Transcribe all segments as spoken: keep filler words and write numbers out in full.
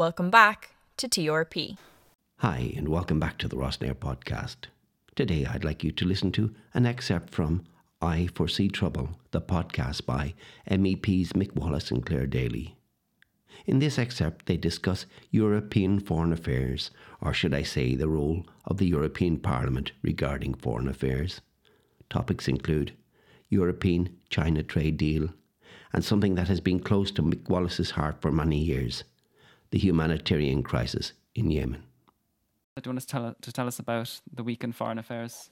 Welcome back to T R P. Hi, and welcome back to the Rosnare podcast. Today I'd like you to listen to an excerpt from I Foresee Trouble, the podcast by M E Ps Mick Wallace and Claire Daly. In this excerpt, they discuss European foreign affairs, or should I say the role of the European Parliament regarding foreign affairs. Topics include European-China trade deal, and something that has been close to Mick Wallace's heart for many years, the humanitarian crisis in Yemen. Do you want us to tell, to tell us about the week in foreign affairs?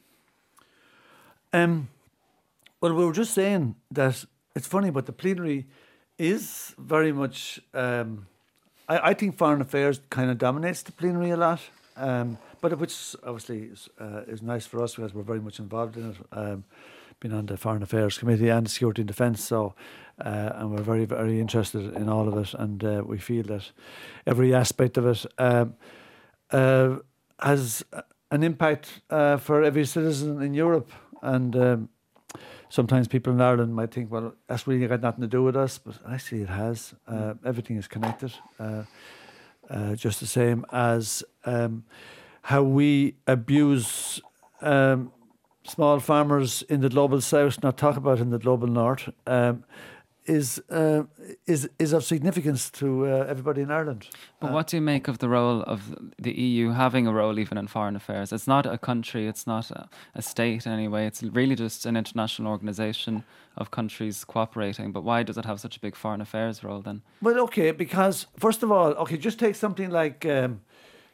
Um, well, we were just saying that it's funny, but the plenary is very much, um, I, I think foreign affairs kind of dominates the plenary a lot, um, but which obviously is, uh, is nice for us because we're very much involved in it, um, being on the Foreign Affairs Committee and Security and Defence, so, uh, and we're very, very interested in all of it, and uh, we feel that every aspect of it um, uh, has an impact uh, for every citizen in Europe, and um, sometimes people in Ireland might think, well, that's really got nothing to do with us, but actually it has. Uh, everything is connected, uh, uh, just the same as um, how we abuse um, small farmers in the global south, not talk about in the global north, um, is uh, is is of significance to uh, everybody in Ireland. But uh, what do you make of the role of the E U having a role even in foreign affairs? It's not a country, it's not a, a state anyway, it's really just an international organisation of countries cooperating. But why does it have such a big foreign affairs role then? Well, okay, because first of all, okay, just take something like um,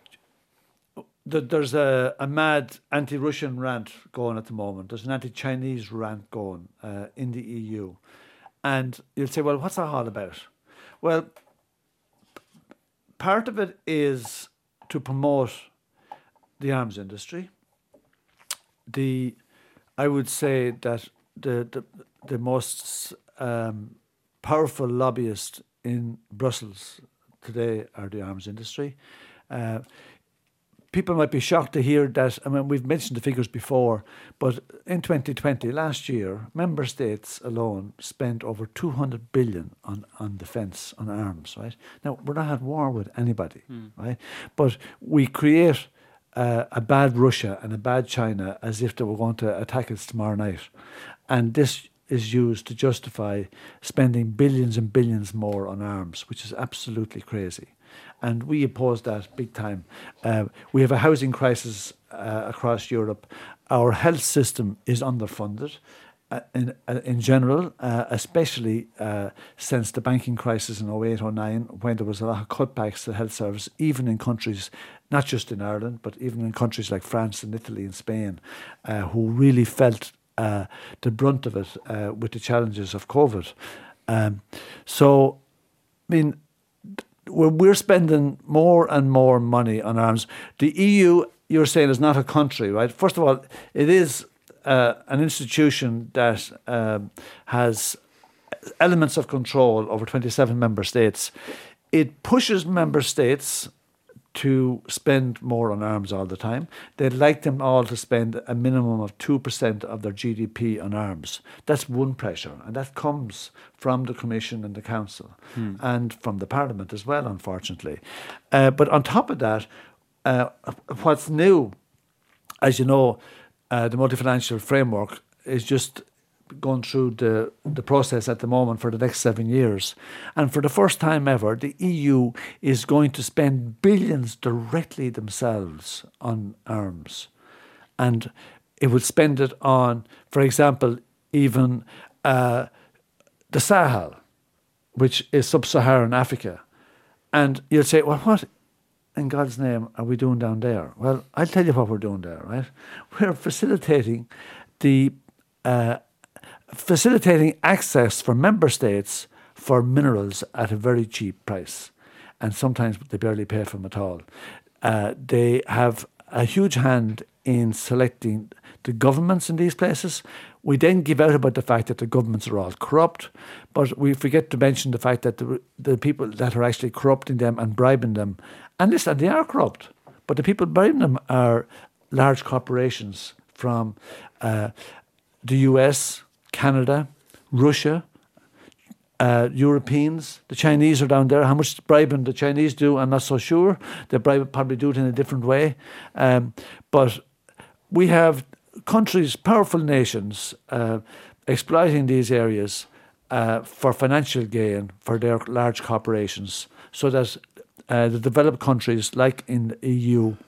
the, there's a, a mad anti-Russian rant going at the moment. There's an anti-Chinese rant going uh, in the E U. And you'll say, well, what's that all about? Well, p- part of it is to promote the arms industry. The, I would say that the the, the most um, powerful lobbyist in Brussels today are the arms industry. Uh, People might be shocked to hear that, I mean, we've mentioned the figures before, but in twenty twenty, last year, member states alone spent over two hundred billion on, on defence, on arms, right? Now, we're not at war with anybody, mm. right? But we create uh, a bad Russia and a bad China as if they were going to attack us tomorrow night. And this is used to justify spending billions and billions more on arms, which is absolutely crazy. And we oppose that big time. Uh, we have a housing crisis uh, across Europe. Our health system is underfunded uh, in, uh, in general, uh, especially uh, since the banking crisis in oh eight oh nine, when there was a lot of cutbacks to the health service, even in countries, not just in Ireland, but even in countries like France and Italy and Spain, uh, who really felt uh, the brunt of it uh, with the challenges of COVID. Um, so, I mean, we're spending more and more money on arms. The E U, you're saying, is not a country, right? First of all, it is uh, an institution that um, has elements of control over twenty-seven member states. It pushes member states to spend more on arms all the time. They'd like them all to spend a minimum of two percent of their G D P on arms. That's one pressure, and that comes from the Commission and the Council, hmm. and from the Parliament as well, unfortunately. Uh, but on top of that, uh, what's new, as you know, uh, the multi-financial framework is just going through the, the process at the moment for the next seven years. And for the first time ever, the E U is going to spend billions directly themselves on arms. And it would spend it on, for example, even uh, the Sahel, which is sub-Saharan Africa. And you'll say, well, what in God's name are we doing down there? Well, I'll tell you what we're doing there, right? We're facilitating the uh, facilitating access for member states for minerals at a very cheap price. And sometimes they barely pay for them at all. Uh, they have a huge hand in selecting the governments in these places. We then give out about the fact that the governments are all corrupt, but we forget to mention the fact that the, the people that are actually corrupting them and bribing them, and listen, they are corrupt, but the people bribing them are large corporations from uh, the U S, Canada, Russia, uh, Europeans. The Chinese are down there. How much bribing the Chinese do, I'm not so sure. They bribe, probably do it in a different way. Um, but we have countries, powerful nations, uh, exploiting these areas uh, for financial gain for their large corporations, so that uh, the developed countries, like in the E U,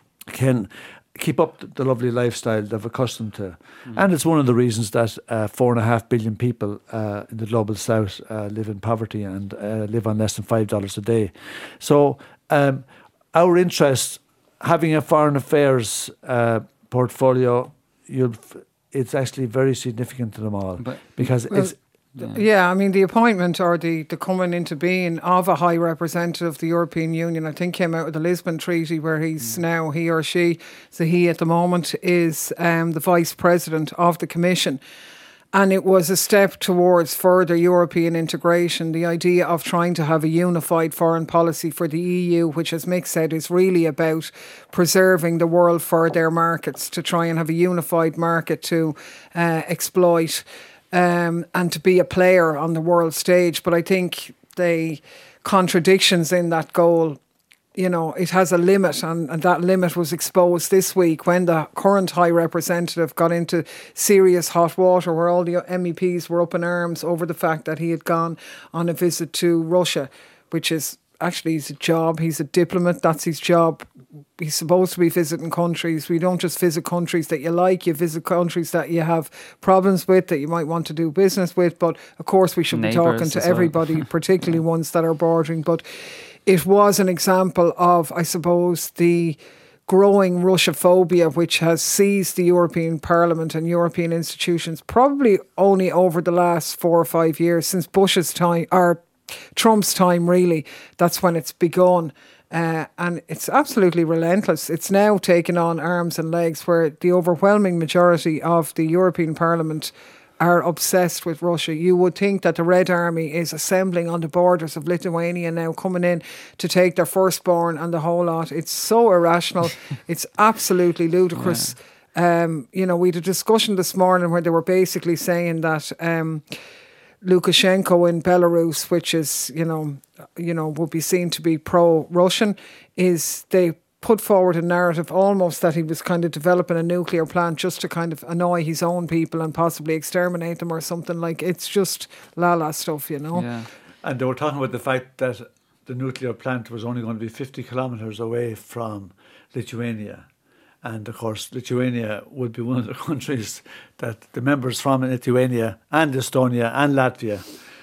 can keep up the lovely lifestyle they're accustomed to. Mm. And it's one of the reasons that uh, four and a half billion people uh, in the global south uh, live in poverty and uh, live on less than five dollars a day. So um, our interest, having a foreign affairs uh, portfolio, you'll f- it's actually very significant to them all, but, because well, it's Yeah. yeah, I mean, the appointment or the, the coming into being of a high representative of the European Union, I think came out of the Lisbon Treaty, where he's mm. now, he or she, so he at the moment is um, the Vice President of the Commission. And it was a step towards further European integration, the idea of trying to have a unified foreign policy for the E U, which, as Mick said, is really about preserving the world for their markets, to try and have a unified market to uh, exploit. Um, and to be a player on the world stage. But I think the contradictions in that goal, you know, it has a limit, and, and that limit was exposed this week when the current High Representative got into serious hot water, where all the M E Ps were up in arms over the fact that he had gone on a visit to Russia, which is actually his job. He's a diplomat, that's his job. He's supposed to be visiting countries. We don't just visit countries that you like, you visit countries that you have problems with, that you might want to do business with. But of course we should Neighbours be talking to everybody, well. particularly ones that are bordering. But it was an example of, I suppose, the growing Russophobia which has seized the European Parliament and European institutions probably only over the last four or five years, since Bush's time, or Trump's time really. That's when it's begun. Uh, and it's absolutely relentless. It's now taken on arms and legs, where the overwhelming majority of the European Parliament are obsessed with Russia. You would think that the Red Army is assembling on the borders of Lithuania now, coming in to take their firstborn and the whole lot. It's so irrational. It's absolutely ludicrous. Yeah. Um, you know, we had a discussion this morning where they were basically saying that Um, Lukashenko in Belarus, which is, you know, you know, would be seen to be pro-Russian, is they put forward a narrative almost that he was kind of developing a nuclear plant just to kind of annoy his own people and possibly exterminate them or something. Like, it's just la-la stuff, you know. Yeah. And they were talking about the fact that the nuclear plant was only going to be fifty kilometres away from Lithuania. And of course, Lithuania would be one of the countries that the members from Lithuania and Estonia and Latvia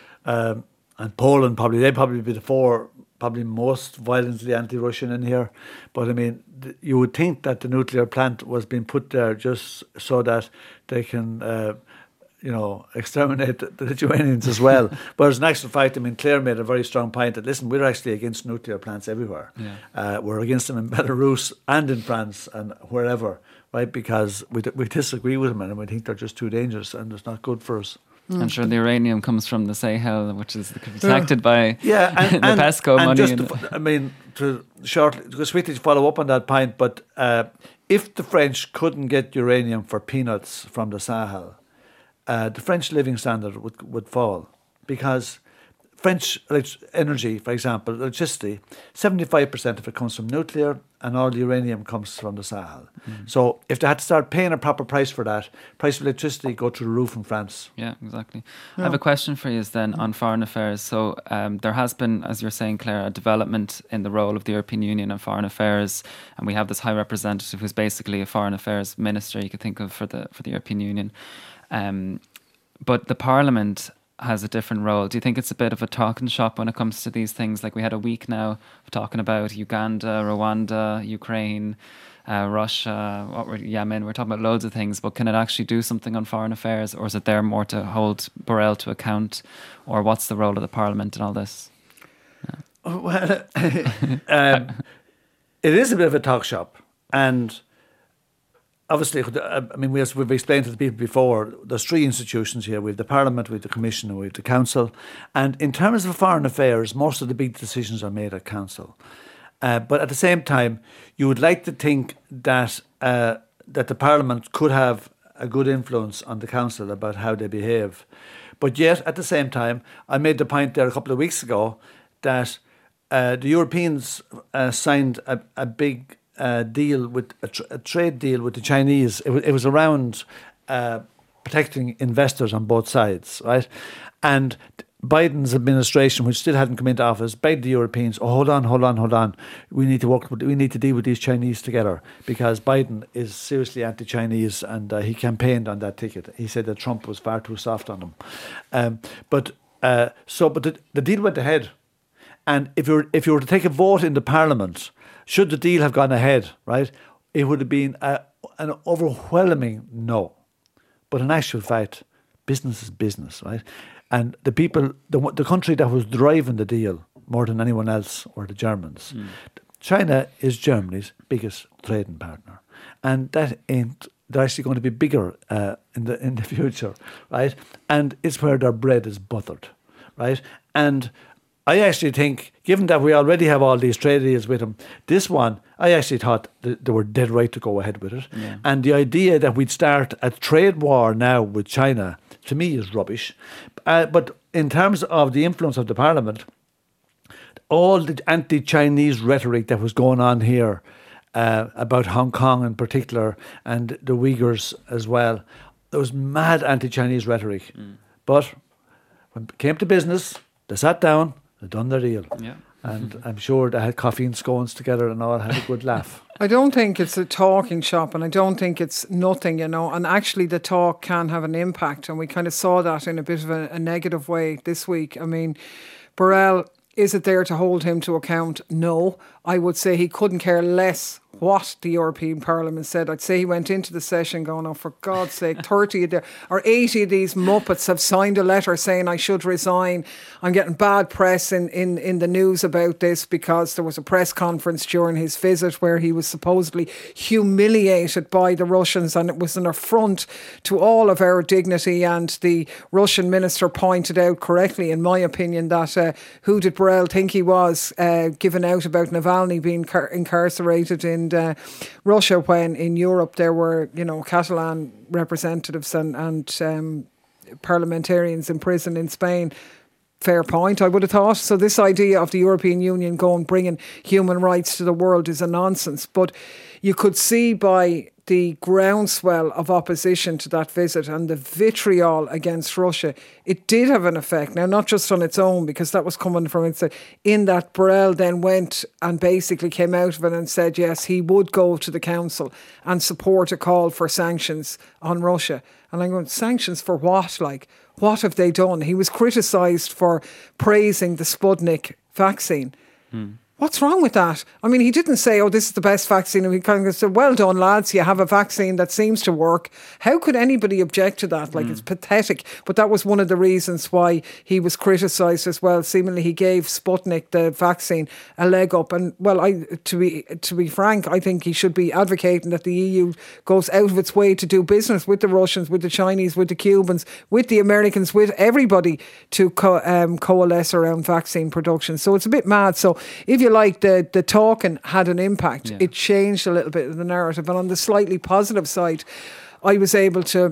um, and Poland, probably, they'd probably be the four probably most violently anti-Russian in here. But I mean, th- you would think that the nuclear plant was being put there just so that they can, uh, you know, exterminate the, the Lithuanians as well. But as an actual fact, I mean, Claire made a very strong point that, listen, we're actually against nuclear plants everywhere. Yeah. Uh, we're against them in Belarus and in France and wherever, right? Because we d- we disagree with them and we think they're just too dangerous and it's not good for us. Mm. I'm sure the uranium comes from the Sahel, which is protected by yeah, and, the and, PESCO and money. Just to, I mean, to shortly, to swiftly follow up on that point, but uh, if the French couldn't get uranium for peanuts from the Sahel, uh, the French living standard would would fall, because French energy, for example, electricity, seventy-five percent of it comes from nuclear and all the uranium comes from the Sahel. Mm. So if they had to start paying a proper price for that, price of electricity go through the roof in France. Yeah, exactly. Yeah. I have a question for you then on foreign affairs. So um, there has been, as you're saying, Claire, a development in the role of the European Union in foreign affairs, and we have this high representative who's basically a foreign affairs minister, you could think of, for the for the European Union. Um, but the Parliament has a different role. Do you think it's a bit of a talking shop when it comes to these things? Like, we had a week now of talking about Uganda, Rwanda, Ukraine, uh, Russia, what were, Yemen. We're talking about loads of things, but can it actually do something on foreign affairs, or is it there more to hold Borrell to account, or what's the role of the Parliament in all this? Yeah. Well, um, it is a bit of a talk shop, and obviously, I mean, we, as we've explained to the people before, there's three institutions here. We have the Parliament, we have the Commission, and we have the Council. And in terms of foreign affairs, most of the big decisions are made at Council. Uh, but at the same time, you would like to think that uh, that the Parliament could have a good influence on the Council about how they behave. But yet, at the same time, I made the point there a couple of weeks ago that uh, the Europeans uh, signed a, a big uh, deal with a, tr- a trade deal with the Chinese. It, w- it was around uh, protecting investors on both sides, right? And Biden's administration, which still hadn't come into office, begged the Europeans, oh, hold on, hold on, hold on. We need to work with, we need to deal with these Chinese together, because Biden is seriously anti-Chinese, and uh, he campaigned on that ticket. He said that Trump was far too soft on him. Um, but uh, so, but the, the deal went ahead. And if you were, if you were to take a vote in the Parliament, should the deal have gone ahead, right, it would have been a, an overwhelming no. But in actual fact, business is business, right? And the people, the the country that was driving the deal more than anyone else were the Germans. Mm. China is Germany's biggest trading partner, and that ain't. They're actually going to be bigger uh, in the in the future, right? And it's where their bread is buttered, right? And I actually think, given that we already have all these trade deals with them, this one, I actually thought that they were dead right to go ahead with it. Yeah. And the idea that we'd start a trade war now with China, to me, is rubbish. Uh, but in terms of the influence of the Parliament, all the anti-Chinese rhetoric that was going on here uh, about Hong Kong in particular, and the Uyghurs as well, there was mad anti-Chinese rhetoric. Mm. But when it came to business, they sat down, they done their deal. Yeah. And I'm sure they had coffee and scones together and all, had a good laugh. I don't think it's a talking shop, and I don't think it's nothing, you know. And actually the talk can have an impact, and we kind of saw that in a bit of a, a negative way this week. I mean, Borrell, is it there to hold him to account? No. I would say he couldn't care less what the European Parliament said. I'd say he went into the session going, oh, for God's sake, thirty of the, or eighty of these muppets have signed a letter saying I should resign. I'm getting bad press in, in, in the news about this, because there was a press conference during his visit where he was supposedly humiliated by the Russians, and it was an affront to all of our dignity. And the Russian minister pointed out correctly, in my opinion, that uh, who did Borrell think he was, uh, giving out about Navalny being car- incarcerated in uh, Russia, when in Europe there were, you know, Catalan representatives and, and um, parliamentarians in prison in Spain. Fair point, I would have thought. So this idea of the European Union going, bringing human rights to the world is a nonsense. But you could see by the groundswell of opposition to that visit and the vitriol against Russia, it did have an effect. Now, not just on its own, because that was coming from inside, in that Borrell then went and basically came out of it and said, yes, he would go to the council and support a call for sanctions on Russia. And I'm going, sanctions for what? Like, what have they done? He was criticised for praising the Sputnik vaccine. Hmm. What's wrong with that? I mean, he didn't say, oh, this is the best vaccine. And he kind of said, well done, lads, you have a vaccine that seems to work. How could anybody object to that? Like, mm. it's pathetic. But that was one of the reasons why he was criticised as well. Seemingly, he gave Sputnik, the vaccine, a leg up. And, well, I to be to be frank, I think he should be advocating that the E U goes out of its way to do business with the Russians, with the Chinese, with the Cubans, with the Americans, with everybody to co- um, coalesce around vaccine production. So it's a bit mad. So if you like, the, the talking had an impact. Yeah. It changed a little bit of the narrative. And on the slightly positive side, I was able to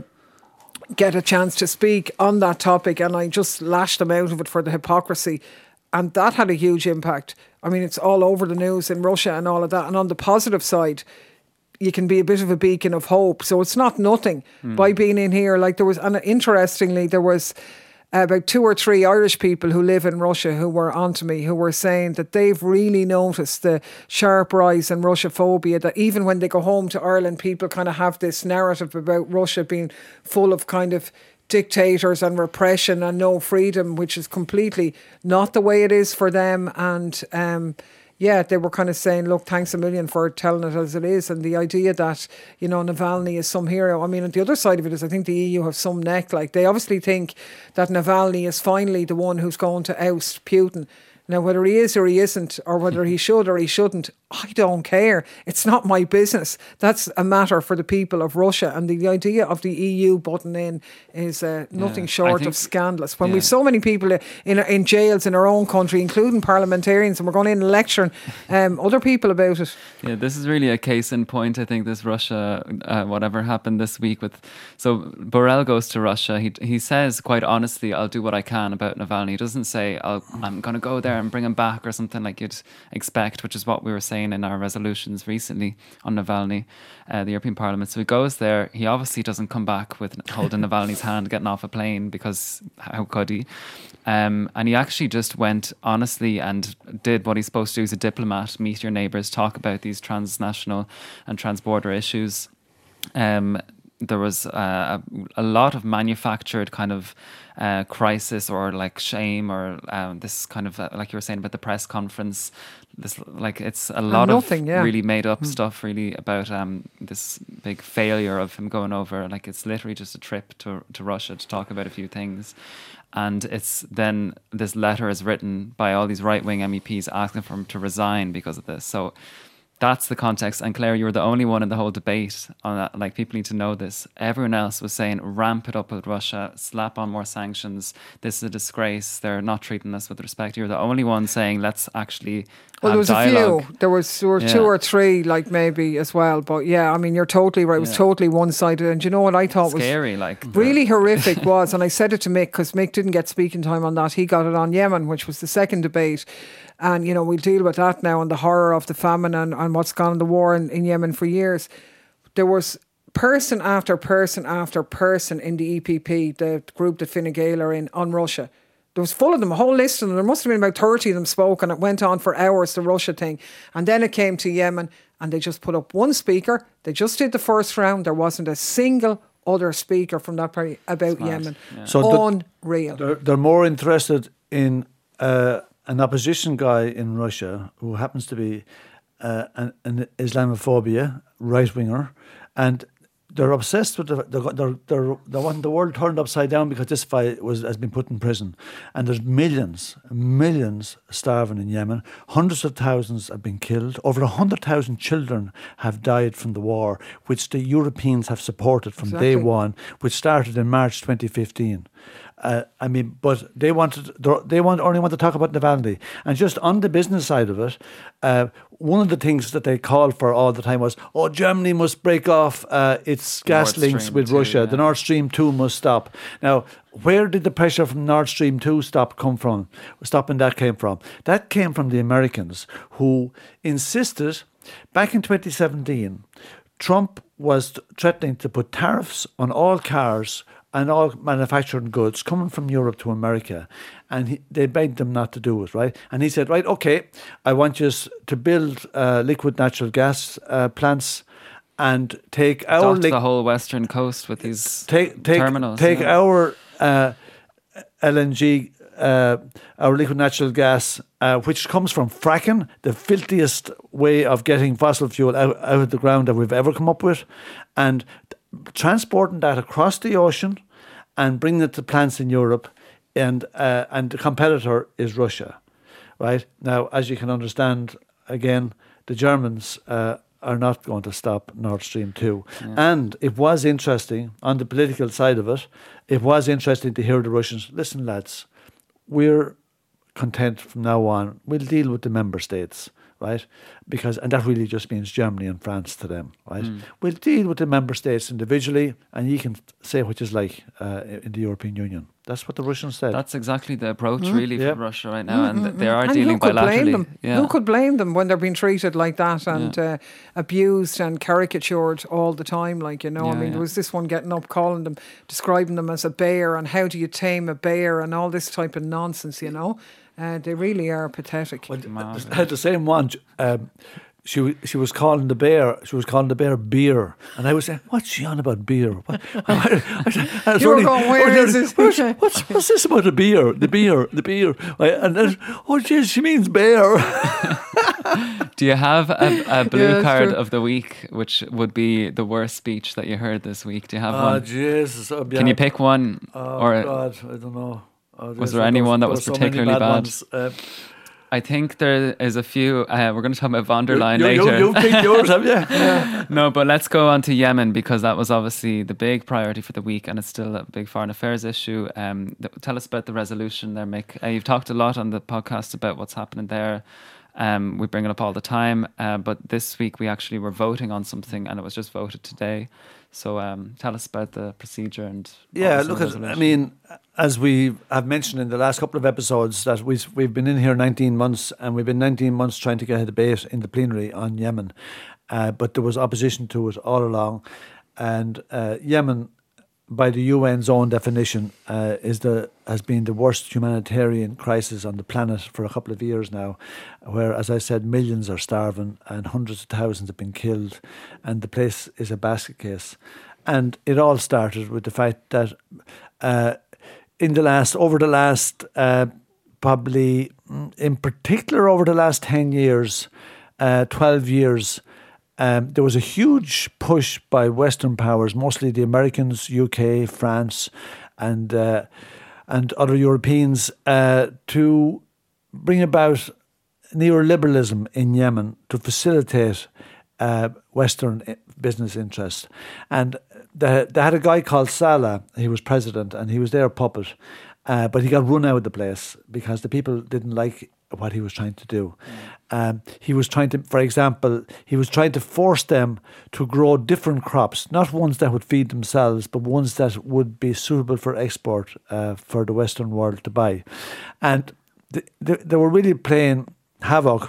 get a chance to speak on that topic, and I just lashed them out of it for the hypocrisy. And that had a huge impact. I mean, it's all over the news in Russia and all of that. And on the positive side, you can be a bit of a beacon of hope. So it's not nothing mm. by being in here. Like there was, and interestingly, there was about two or three Irish people who live in Russia who were onto me, who were saying that they've really noticed the sharp rise in Russophobia, that even when they go home to Ireland, people kind of have this narrative about Russia being full of kind of dictators and repression and no freedom, which is completely not the way it is for them. And um, yeah, they were kind of saying, look, thanks a million for telling it as it is. And the idea that, you know, Navalny is some hero. I mean, on the other side of it is I think the E U have some neck. Like, they obviously think that Navalny is finally the one who's going to oust Putin. Now, whether he is or he isn't, or whether he should or he shouldn't, I don't care. It's not my business. That's a matter for the people of Russia. And the, the idea of the E U butting in is uh, nothing Yeah, short think- of scandalous. When yeah. we've so many people in in jails in our own country, including parliamentarians, and we're going in and lecturing um, other people about it. Yeah, this is really a case in point. I think this Russia, uh, whatever happened this week with, so Borrell goes to Russia. He he says quite honestly, "I'll do what I can about Navalny." He doesn't say, I'll, "I'm going to go there and bring him back" or something like you'd expect, which is what we were saying in our resolutions recently on Navalny, uh, the European Parliament. So he goes there. He obviously doesn't come back with holding Navalny's hand, getting off a plane, because how could he? Um, and he actually just went honestly and did what he's supposed to do as a diplomat: meet your neighbours, talk about these transnational and transborder issues. Um, there was uh, a, a lot of manufactured kind of uh, crisis or like shame or um, this kind of uh, like you were saying about the press conference. This like it's a lot nothing, of yeah. really made up stuff really about um, this big failure of him going over. Like it's literally just a trip to to Russia to talk about a few things. And it's then this letter is written by all these right-wing M E Ps asking for him to resign because of this. So that's the context. And Claire, you were the only one in the whole debate on that. Like, people need to know this. Everyone else was saying, ramp it up with Russia, slap on more sanctions. This is a disgrace. They're not treating us with respect. You're the only one saying, let's actually Well, have there was dialogue. a few. There was there were Yeah. two or three, like maybe as well. But yeah, I mean, you're totally right. It was Yeah. totally one-sided. And you know what I thought was Scary, like. really horrific was, and I said it to Mick because Mick didn't get speaking time on that. He got it on Yemen, which was the second debate. And, you know, we'll deal with that now and the horror of the famine and, and what's gone in the war in, in Yemen for years. There was person after person after person in the E P P, the group that Fine Gael are in, on Russia. There was full of them, a whole list of them. There must have been about thirty of them spoke, and it went on for hours, the Russia thing. And then it came to Yemen, and they just put up one speaker. They just did the first round. There wasn't a single other speaker from that party about Smart, Yemen. yeah. So the- Unreal. They're, they're more interested in uh, an opposition guy in Russia who happens to be uh, an, an Islamophobia right winger, and they're obsessed with the they're, they're, they're, they want the world turned upside down because this guy was has been put in prison, and there's millions, millions starving in Yemen. Hundreds of thousands have been killed. Over a hundred thousand children have died from the war, which the Europeans have supported from day Exactly. one, which started in March twenty fifteen. Uh, I mean, but they wanted they want only want to talk about Navalny, and just on the business side of it, uh, one of the things that they called for all the time was, "Oh, Germany must break off uh, its gas Nord links Stream with two, Russia. yeah. The Nord Stream two must stop." Now, where did the pressure from Nord Stream two stop come from? Stopping that came from that came from the Americans, who insisted back in twenty seventeen. Trump was threatening to put tariffs on all cars and all manufactured goods coming from Europe to America. And he, they begged them not to do it, right? And he said, right, okay, I want you s- to build uh, liquid natural gas uh, plants and take our Dot liq- the whole western coast with these take take terminals. take yeah. our uh, L N G, uh, our liquid natural gas, uh, which comes from fracking, the filthiest way of getting fossil fuel out, out of the ground that we've ever come up with, and transporting that across the ocean and bringing it to plants in Europe, and uh, and the competitor is Russia, right? Now, as you can understand, again, the Germans uh, are not going to stop Nord Stream two. And it was interesting, on the political side of it, it was interesting to hear the Russians, listen, lads, we're content from now on. We'll deal with the member states, right? Because, and that really just means Germany and France to them, right? We'll deal with the member states individually, and you can say what you like uh, in the European Union. That's what the Russians said. That's exactly the approach, really, Yeah. for Russia right now, and they are And dealing who could bilaterally. blame them? Yeah. Who could blame them when they're being treated like that and uh, abused and caricatured all the time? Like, you know, I Yeah, mean, yeah. there was this one getting up, calling them, describing them as a bear, and how do you tame a bear, and all this type of nonsense, you know? Uh, they really are pathetic. Well, th- th- the same one, um, she w- she was calling the bear, she was calling the bear beer, and I was saying, "What's she on about beer?" What? I, I, I was You were only- going, "Where oh, is this?" What's, what's, what's this about the beer? The beer, the beer, Right, and then, oh, geez, she means bear. Do you have a, a blue Yeah, that's card true. of the week, which would be the worst speech that you heard this week? Do you have Oh, one? Jesus! Oh, Can you pick one? Oh or God, I don't know. Oh, Was there's- there anyone that there was were so many particularly bad? ones. Uh, I think there is a few. Uh, we're going to talk about von der Leyen you, you, later. You, you've picked yours, have you? Yeah. No, but let's go on to Yemen, because that was obviously the big priority for the week, and it's still a big foreign affairs issue. Um, th- tell us about the resolution there, Mick. Uh, you've talked a lot on the podcast about what's happening there. Um, we bring it up all the time, uh, but this week we actually were voting on something, and it was just voted today. So um, tell us about the procedure and yeah. Look at, I mean, as we have mentioned in the last couple of episodes, that we've we've been in here nineteen months, and we've been nineteen months trying to get a debate in the plenary on Yemen, uh, but there was opposition to it all along, and uh, Yemen, by the U N's own definition, uh, is the has been the worst humanitarian crisis on the planet for a couple of years now, where, as I said, millions are starving and hundreds of thousands have been killed, and the place is a basket case. And it all started with the fact that uh, in the last, over the last, uh, probably in particular over the last ten years, uh, twelve years, Um, there was a huge push by Western powers, mostly the Americans, U K, France, and uh, and other Europeans, uh, to bring about neoliberalism in Yemen to facilitate uh, Western business interests. And they, they had a guy called Saleh. He was president, and he was their puppet, uh, but he got run out of the place because the people didn't like what he was trying to do. Mm. Um, he was trying to, for example, he was trying to force them to grow different crops, not ones that would feed themselves, but ones that would be suitable for export uh, for the Western world to buy. And th- th- they were really playing havoc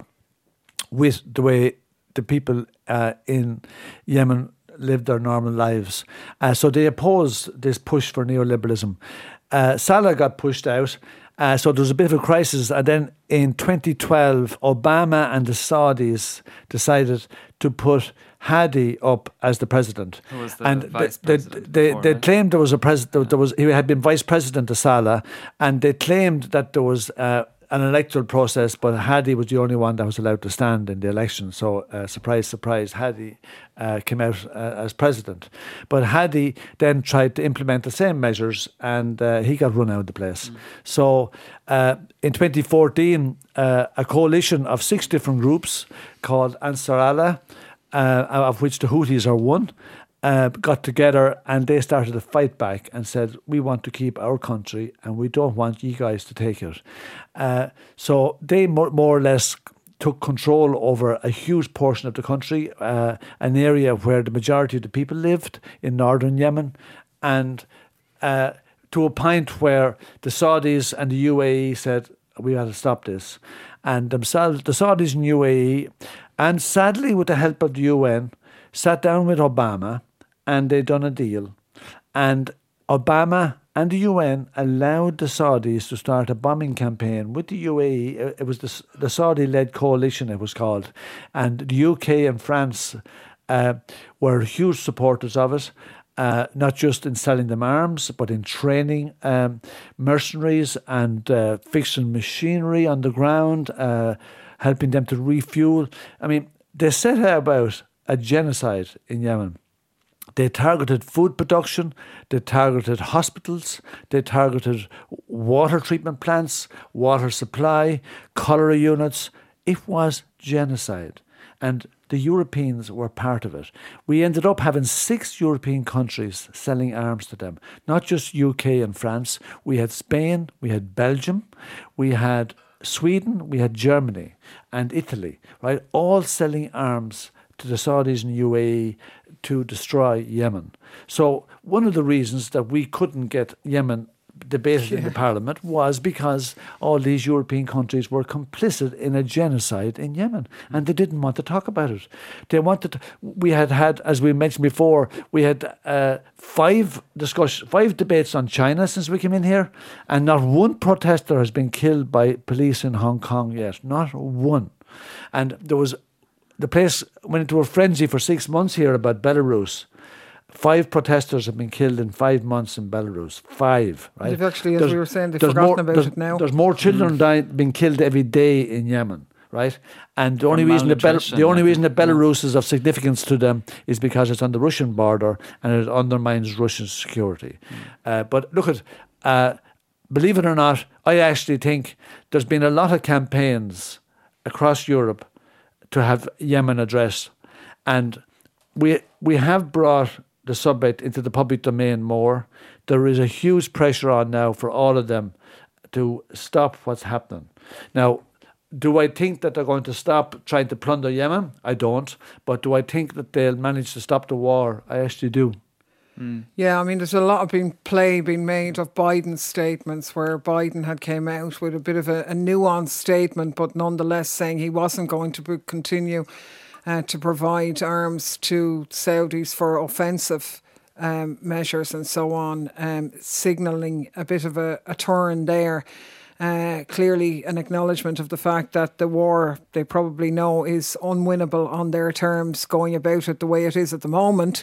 with the way the people uh, in Yemen lived their normal lives. Uh, so they opposed this push for neoliberalism. Uh, Saleh got pushed out. Uh, so there was a bit of a crisis, and then in twenty twelve, Obama and the Saudis decided to put Hadi up as the president. Who was the and vice they, president they, before, they right? claimed there was a president. There was he had been vice president of Saleh, and they claimed that there was uh, an electoral process, but Hadi was the only one that was allowed to stand in the election. So, uh, surprise, surprise, Hadi uh, came out uh, as president. But Hadi then tried to implement the same measures, and uh, he got run out of the place. Mm. So, uh, in twenty fourteen, uh, a coalition of six different groups called Ansar Allah, uh, of which the Houthis are one, Uh, got together, and they started to fight back and said, we want to keep our country and we don't want you guys to take it. Uh, so they more, more or less took control over a huge portion of the country, uh, an area where the majority of the people lived in northern Yemen, and uh, to a point where the Saudis and the U A E said, we got to stop this. And themselves, the Saudis and U A E, and sadly with the help of the U N, sat down with Obama, and they done a deal. And Obama and the U N allowed the Saudis to start a bombing campaign with the U A E. It was the, the Saudi-led coalition, it was called. And the U K and France uh, were huge supporters of it, uh, not just in selling them arms, but in training um, mercenaries and uh, fixing machinery on the ground, uh, helping them to refuel. I mean, they set about a genocide in Yemen. They targeted food production, they targeted hospitals, they targeted water treatment plants, water supply, cholera units. It was genocide. And the Europeans were part of it. We ended up having six European countries selling arms to them, not just U K and France. We had Spain, we had Belgium, we had Sweden, we had Germany and Italy, right? All selling arms to the Saudis and U A E to destroy Yemen. So one of the reasons that we couldn't get Yemen debated yeah. in the parliament was because all these European countries were complicit in a genocide in Yemen, and they didn't want to talk about it. They wanted to, we had had, as we mentioned before, we had uh, five discuss, five debates on China since we came in here, and not one protester has been killed by police in Hong Kong yet. Not one. And there was The place went into a frenzy for six months here about Belarus. Five protesters have been killed in five months in Belarus. Five, right? They've actually, as there's, we were saying, they've there's forgotten more, about there's, it now. There's more children mm. dying, being killed every day in Yemen, right? And the only reason that Bel- the only reason that Belarus is of significance to them is because it's on the Russian border and it undermines Russian security. Mm. Uh, but look at, uh, believe it or not, I actually think there's been a lot of campaigns across Europe to have Yemen addressed, and we we have brought the subject into the public domain more. There is a huge pressure on now for all of them to stop what's happening. Now, do I think that they're going to stop trying to plunder Yemen? I don't. But do I think that they'll manage to stop the war? I actually do. Mm. Yeah, I mean, there's a lot of being play being made of Biden's statements, where Biden had came out with a bit of a, a nuanced statement, but nonetheless saying he wasn't going to be, continue uh, to provide arms to Saudis for offensive um, measures and so on, um, signalling a bit of a, a turn there. Uh, clearly an acknowledgement of the fact that the war, they probably know, is unwinnable on their terms, going about it the way it is at the moment.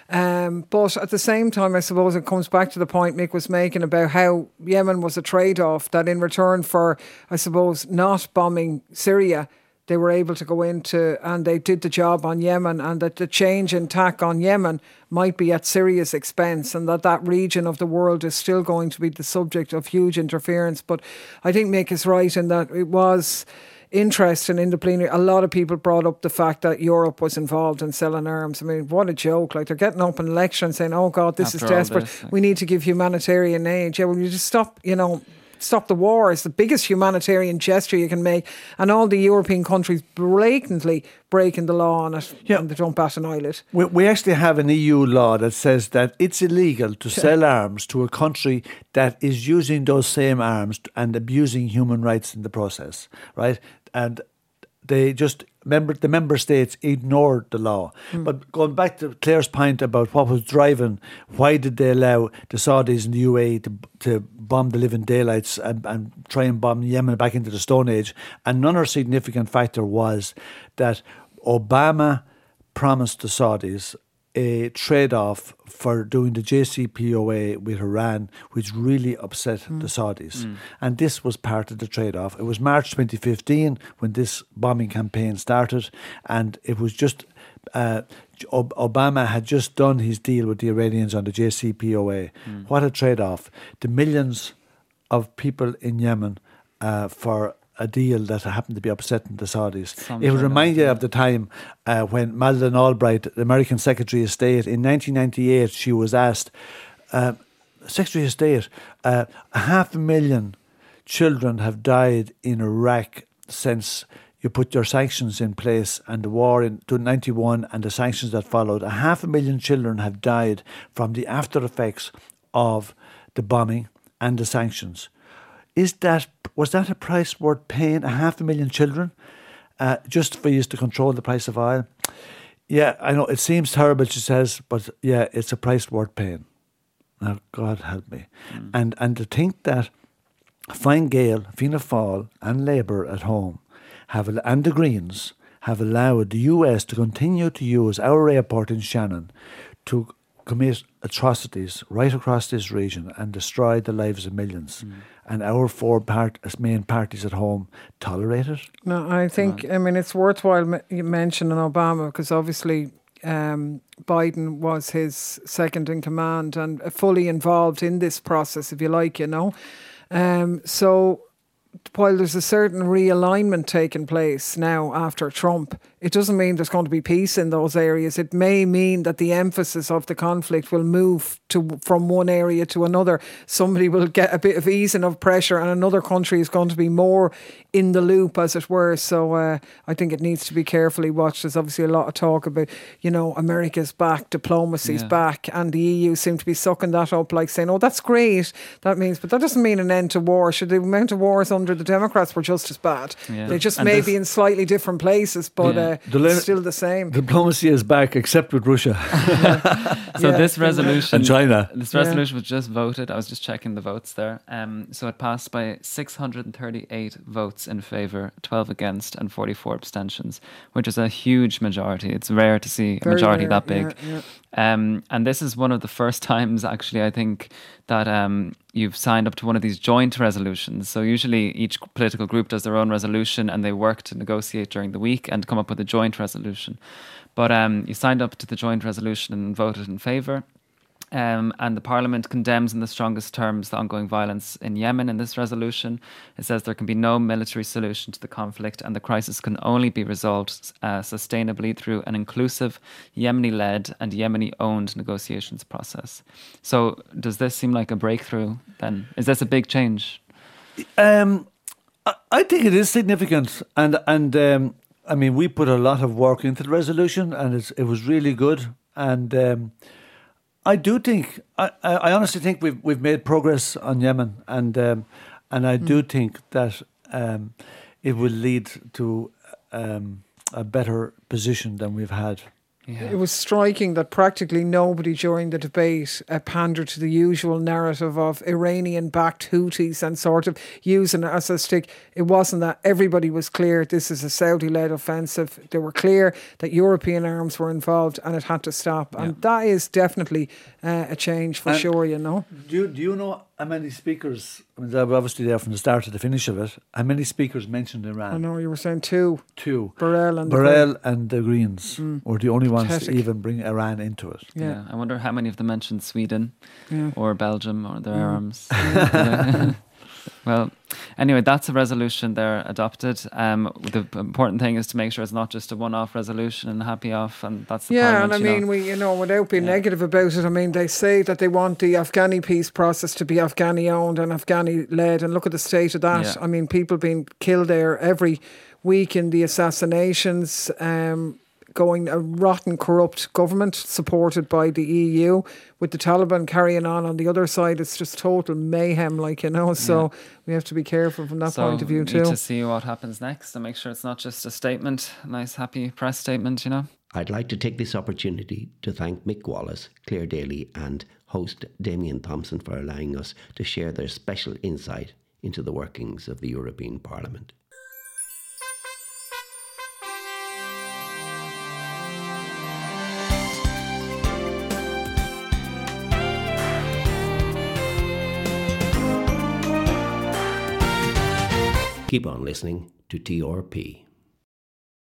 Um, but at the same time, I suppose it comes back to the point Mick was making about how Yemen was a trade-off, that in return for, I suppose, not bombing Syria, they were able to go into, and they did the job on Yemen, and that the change in tack on Yemen might be at Syria's expense, and that that region of the world is still going to be the subject of huge interference. But I think Mick is right in that it was interesting in the plenary. A lot of people brought up the fact that Europe was involved in selling arms. I mean, what a joke. Like, they're getting up in election saying, oh God, this After is all desperate. this, like- we need to give humanitarian aid. Yeah, well, you just stop, you know, stop the war. It's the biggest humanitarian gesture you can make. And all the European countries blatantly breaking the law on it. Yeah. And they don't bat an eyelid. We, we actually have an E U law that says that it's illegal to sell arms to a country that is using those same arms and abusing human rights in the process, right? And they just, member the member states ignored the law. Mm. But going back to Claire's point about what was driving, why did they allow the Saudis and the U A E to, to bomb the living daylights and, and try and bomb Yemen back into the Stone Age? Another significant factor was that Obama promised the Saudis a trade-off for doing the J C P O A with Iran, which really upset mm. the Saudis. Mm. And this was part of the trade-off. It was March twenty fifteen when this bombing campaign started, and it was just... Uh, Obama had just done his deal with the Iranians on the J C P O A. Mm. What a trade-off. The millions of people in Yemen uh, for a deal that happened to be upsetting the Saudis. Some it would remind you of the time uh, when Madeleine Albright, the American Secretary of State, in nineteen ninety-eight, she was asked, uh, Secretary of State, uh, a half a million children have died in Iraq since you put your sanctions in place, and the war in ninety-one and the sanctions that followed. A half a million children have died from the after effects of the bombing and the sanctions. Is that, was that a price worth paying, a half a million children, uh, just for you to control the price of oil? Yeah, I know, it seems terrible, she says, but yeah, it's a price worth paying. Now, God help me. Mm. And and to think that Fine Gael, Fianna Fáil and Labour at home have, and the Greens have allowed the U S to continue to use our airport in Shannon to commit atrocities right across this region and destroy the lives of millions. Mm. And our four part, main parties at home tolerate it? No, I think, I mean, it's worthwhile me- mentioning Obama, because obviously um, Biden was his second in command and fully involved in this process, if you like, you know. Um, so while there's a certain realignment taking place now after Trump, it doesn't mean there's going to be peace in those areas. It may mean that the emphasis of the conflict will move to from one area to another. Somebody will get a bit of easing of pressure and another country is going to be more in the loop, as it were. So uh, I think it needs to be carefully watched. There's obviously a lot of talk about, you know, America's back, diplomacy's yeah. back, and the E U seem to be sucking that up, like saying, oh, that's great. That means, but that doesn't mean an end to war. Should the amount of wars under the Democrats were just as bad. Yeah. They just And may this- be in slightly different places, but Yeah. uh, The li- it's still the same. Diplomacy is back, except with Russia So Yeah. this resolution, and China. this Yeah. resolution was just voted. I was just checking the votes there. Um, so it passed by six hundred thirty-eight votes in favour, twelve against, and forty-four abstentions, which is a huge majority. It's rare to see a Very majority rare, that big. yeah, yeah. Um, and this is one of the first times, actually, I think, that um, you've signed up to one of these joint resolutions. So usually each political group does their own resolution and they work to negotiate during the week and come up with a joint resolution. But um, you signed up to the joint resolution and voted in favour. Um, and the Parliament condemns in the strongest terms the ongoing violence in Yemen in this resolution. It says there can be no military solution to the conflict and the crisis can only be resolved uh, sustainably through an inclusive, Yemeni-led and Yemeni-owned negotiations process. So does this seem like a breakthrough then? Is this a big change? Um, I, I think it is significant. And, and um, I mean, we put a lot of work into the resolution and it's, it was really good. And um, I do think, I, I honestly think we've we've made progress on Yemen, and um, and I do mm. think that um, it will lead to um, a better position than we've had. Yeah. It was striking that practically nobody during the debate uh, pandered to the usual narrative of Iranian-backed Houthis and sort of using it as a stick. It wasn't that. Everybody was clear this is a Saudi-led offensive. They were clear that European arms were involved and it had to stop. Yeah. And that is definitely uh, a change for and sure, you know. Do you, do you know how many speakers, I mean, they were obviously there from the start to the finish of it, how many speakers mentioned Iran? I know, you were saying two. Two. Borrell and Borrell the and the Greens mm. were the only ones Pathetic. to even bring Iran into it. Yeah. yeah, I wonder how many of them mentioned Sweden yeah. or Belgium or their mm. arms. Yeah. Well, anyway, that's a resolution there adopted. Um, the important thing is to make sure it's not just a one-off resolution and happy off, and that's the yeah. And I mean, know. we you know, without being yeah. negative about it, I mean, they say that they want the Afghani peace process to be Afghani-owned and Afghani-led, and look at the state of that. Yeah. I mean, people being killed there every week in the assassinations. Um, going a rotten, corrupt government supported by the E U with the Taliban carrying on on the other side. It's just total mayhem, like, you know, so yeah. we have to be careful from that so point of view too. So need to see what happens next and make sure it's not just a statement, a nice happy press statement, you know. I'd like to take this opportunity to thank Mick Wallace, Claire Daly and host Damien Thompson for allowing us to share their special insight into the workings of the European Parliament. Keep on listening to T R P.